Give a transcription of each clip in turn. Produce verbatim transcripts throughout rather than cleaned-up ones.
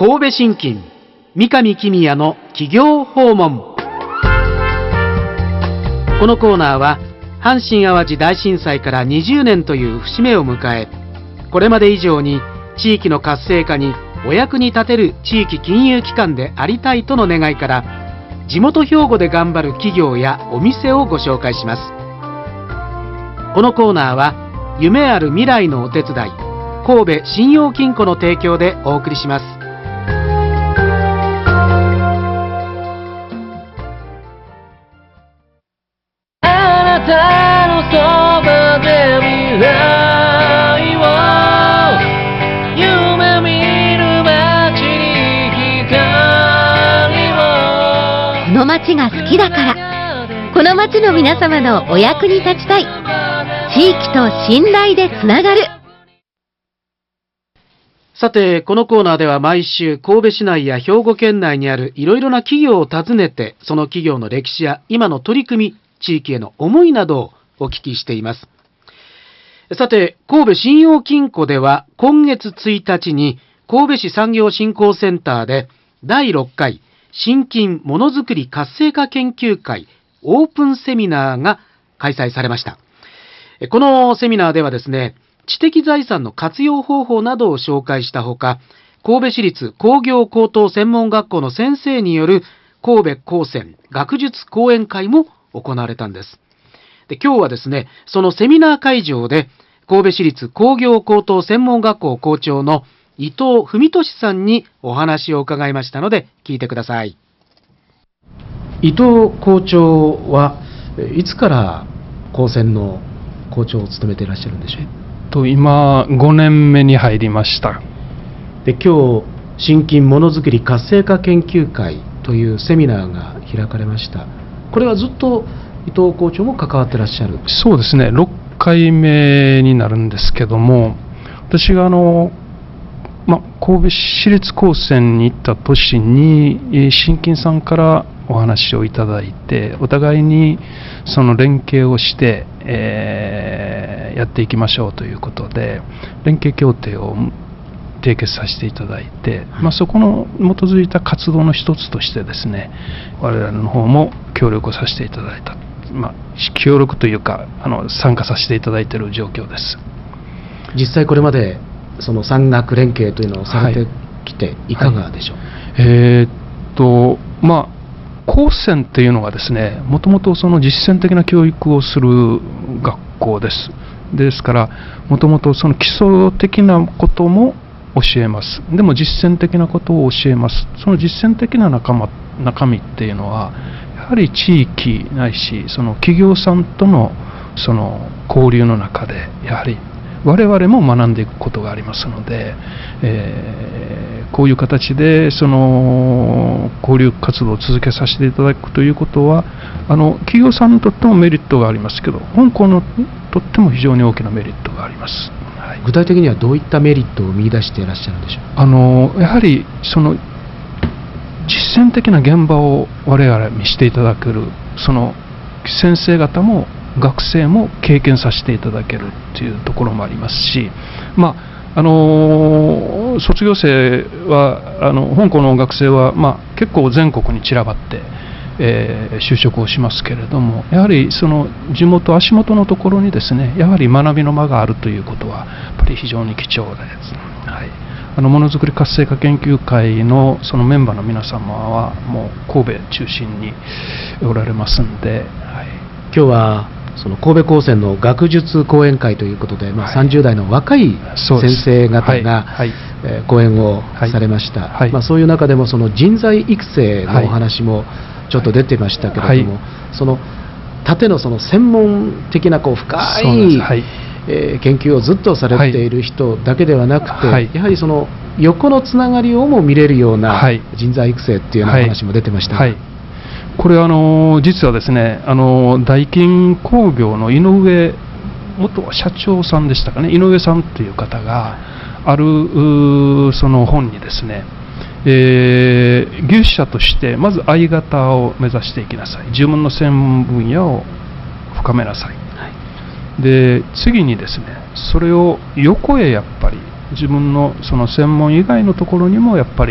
神戸信金三上公也の企業訪問。このコーナーは阪神・淡路大震災からにじゅうねんという節目を迎え、これまで以上に地域の活性化にお役に立てる地域金融機関でありたいとの願いから、地元兵庫で頑張る企業やお店をご紹介します。このコーナーは夢ある未来のお手伝い、神戸信用金庫の提供でお送りします。 あなたのそばで未来を夢見る街に光を。 この街が好きだから、この街の皆様のお役に立ちたい。地域と信頼でつながる。 さて、このコーナーでは毎週神戸市内や兵庫県内にあるいろいろな企業を訪ねて、その企業の歴史や今の取り組み、地域への思いなどをお聞きしています。さて、神戸信用金庫では今月ついたちに神戸市産業振興センターでだいろっかい信金ものづくり活性化研究会オープンセミナーが開催されました。このセミナーではですね、知的財産の活用方法などを紹介したほか、神戸市立工業高等専門学校の先生による神戸高専学術講演会も行われたんです。で、今日はですね、そのセミナー会場で神戸市立工業高等専門学校校長の伊藤文俊さんにお話を伺いましたので聞いてください。伊藤校長はいつから高専の校長を務めていらっしゃるんでしょう。 と今ごねんめに入りました。 で、今日信金ものづくり活性化研究会というセミナーが開かれました。これはずっと伊藤校長も関わってらっしゃる。 そうですね、ろっかいめになるんですけども、私があの、ま、神戸市立高専に行った年に信金さんからお話をいただいて、お互いにその連携をして、えー、やっていきましょうということで連携協定を締結させていただいて、まあ、そこの基づいた活動の一つとしてですね、我々の方も協力をさせていただいた、まあ、協力というかあの参加させていただいている状況です。 実際これまでその産学連携というのをされてきていかがでしょう。 はいはい、えー、っとまあ高専っていうのがですね、もともとその実践的な教育をする学校です。ですからもともとその基礎的なことも教えます。でも実践的なことを教えます。その実践的な仲間中身っていうのはやはり地域ないしその企業さんとのその交流の中でやはり我々も学んでいくことがありますので、えー、こういう形でその交流活動を続けさせていただくということはあの企業さんにとってもメリットがありますけど、本校にとっても非常に大きなメリットがあります。はい、 具体的にはどういったメリットを見出していらっしゃるんでしょう。 あのやはりその実践的な現場を我々見せていただける、その先生方も学生も経験させていただけるというところもありますし、まああのー、卒業生はあの本校の学生は、まあ、結構全国に散らばって、えー、就職をしますけれども、やはりその地元足元のところにですね、やはり学びの場があるということはやっぱり非常に貴重です。はい、あのものづくり活性化研究会のそのメンバーの皆様はもう神戸中心におられますんで、はい、 今日はその神戸高専の学術講演会ということで、まあ、さんじゅう代の若い先生方が、はいえー、講演をされました。はいはいまあ、そういう中でもその人材育成のお話もちょっと出てましたけれども、はい、その縦のその専門的なこう深い、はいえー、研究をずっとされている人だけではなくて、はい、やはりその横のつながりをも見れるような人材育成っていうような話も出てました。 はいはいこれはあの実はですね、あの大金工業の井上元社長さんでしたかね、井上さんという方があるその本にですね、えー、技術者としてまず相方を目指していきなさい、自分の専門分野を深めなさい、はい、で次にですねそれを横へやっぱり自分のその専門以外のところにもやっぱり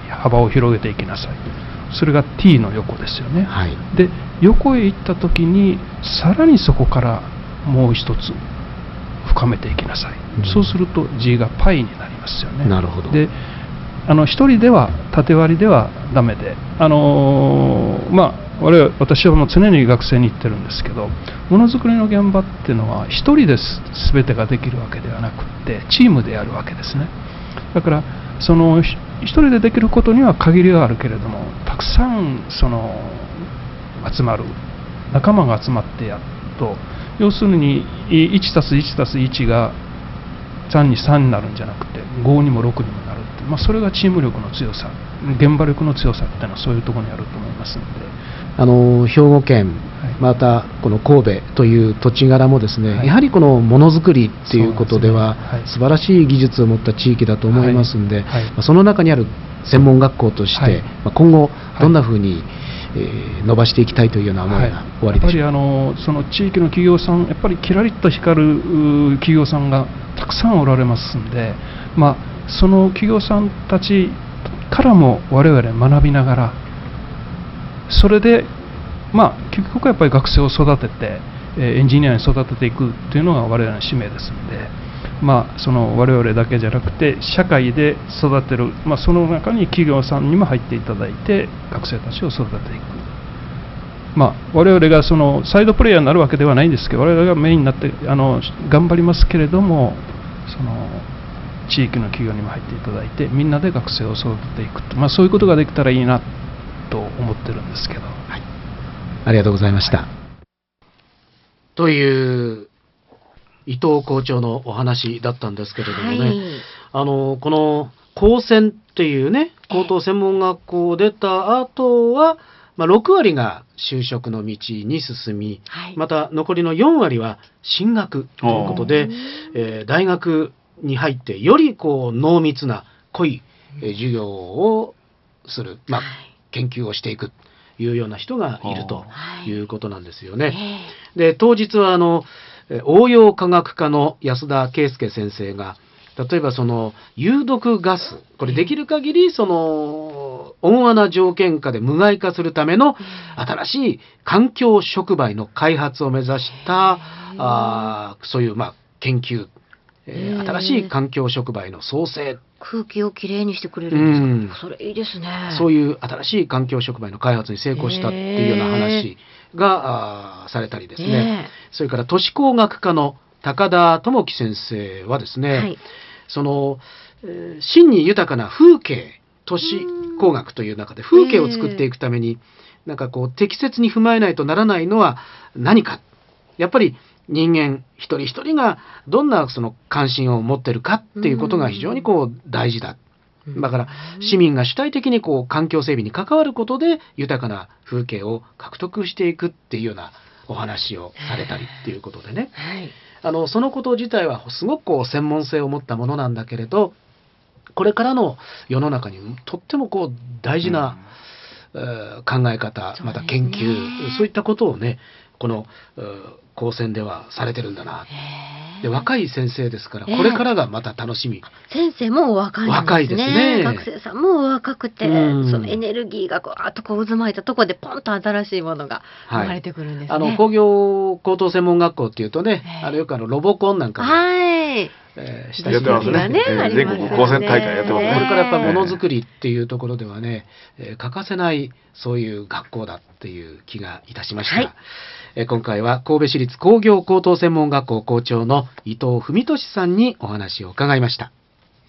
幅を広げていきなさい。それが T の横ですよね、 はい、 で横へ行った時にさらにそこからもう一つ深めていきなさい、うん、そうすると G が π になりますよね。 なるほど。 であの一人では縦割りではダメで、あのー、まあ我々私はもう常に学生に言ってるんですけど、ものづくりの現場っていうのは一人で全てができるわけではなくってチームでやるわけですね。だからその一人でできることには限りがあるけれども、たくさんその集まる仲間が集まってやると、要するに いちたすいちたすいち がさんにさんになるんじゃなくてごにもろくにもなるって、まあ、それがチーム力の強さ、現場力の強さっていうのはそういうところにあると思いますので、 あの兵庫県、またこの神戸という土地柄もですね、はい、やはりこのものづくりっていうことでは、ね、はい、素晴らしい技術を持った地域だと思いますので、はいはい、まあ、その中にある専門学校として、はい、まあ、今後どんなふうに、はい、えー、伸ばしていきたいというような思いがおありでしょうか。 やっぱりあのその地域の企業さん、やっぱりキラリと光る企業さんがたくさんおられますんで、まあ、その企業さんたちからも我々学びながら、それで、まあ、結局やっぱり学生を育ててエンジニアに育てていくというのが我々の使命ですので、まあ、その我々だけじゃなくて社会で育てる、まあ、その中に企業さんにも入っていただいて学生たちを育てていく、まあ、我々がそのサイドプレイヤーになるわけではないんですけど、我々がメインになってあの頑張りますけれども、その地域の企業にも入っていただいてみんなで学生を育てていくと、まあ、そういうことができたらいいなと思ってるんですけど、はい、 ありがとうございました、 はい、 という伊藤校長のお話だったんですけれどもね、はい、あのこの高専っていうね高等専門学校を出た後は、まあ、ろくわりが就職の道に進み、はい、また残りのよんわりは進学ということで、えー、大学に入ってよりこう濃密な濃い、えー、授業をする、まあ、研究をしていくというような人がいるということなんですよね。で当日はあの応用科学科の安田圭介先生が、例えばその有毒ガス、これできる限りその温和な条件下で無害化するための新しい環境触媒の開発を目指したあそういうまあ研究、えー、新しい環境触媒の創生、 空気をきれいにしてくれるんですか、うん、それいいですね。 そういう新しい環境触媒の開発に成功したっていうような話があされたりですね、それから都市工学科の高田智樹先生はですね、はい、その、えー、真に豊かな風景、都市工学という中で風景を作っていくために、なんかこう適切に踏まえないとならないのは何か、やっぱり人間一人一人がどんなその関心を持っているかっていうことが非常にこう大事だ。だから市民が主体的にこう環境整備に関わることで豊かな風景を獲得していくっていうようなお話をされたりっていうことでね、はい、あのそのこと自体はすごくこう専門性を持ったものなんだけれど、これからの世の中にとってもこう大事な、うん、考え方、また研究、そう、そういったことをねこの高専ではされてるんだな。で若い先生ですから、これからがまた楽しみ。 先生もお若いんですね。若いですね。学生さんもお若くて、 うん、 そのエネルギーがこうあとこう渦巻いたところでポンと新しいものが生まれてくるんですね。 はい、あの工業高等専門学校っていうとね、あれよくあのロボコンなんかも、 はいえー、 したやってますね。ね、えー、全国高専大会やってますね。 これからやっぱりものづくりっていうところではね、えー、欠かせないそういう学校だっていう気がいたしました。はい、えー、今回は神戸市立工業高等専門学校校長の伊藤文俊さんにお話を伺いました。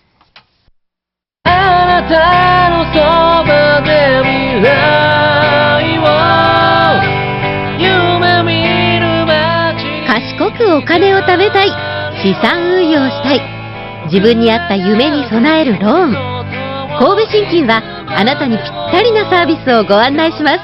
あなたのそばで未来を夢見る街、 賢くお金を貯めたい、資産運用したい、自分に合った夢に備えるローン。神戸信金はあなたにぴったりなサービスをご案内します。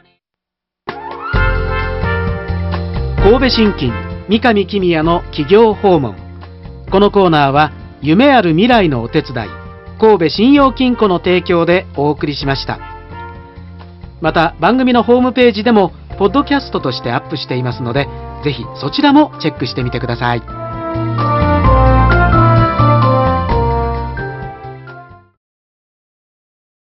神戸信金三上公也の企業訪問。このコーナーは夢ある未来のお手伝い、神戸信用金庫の提供でお送りしました。また番組のホームページでもポッドキャストとしてアップしていますので、ぜひそちらもチェックしてみてください。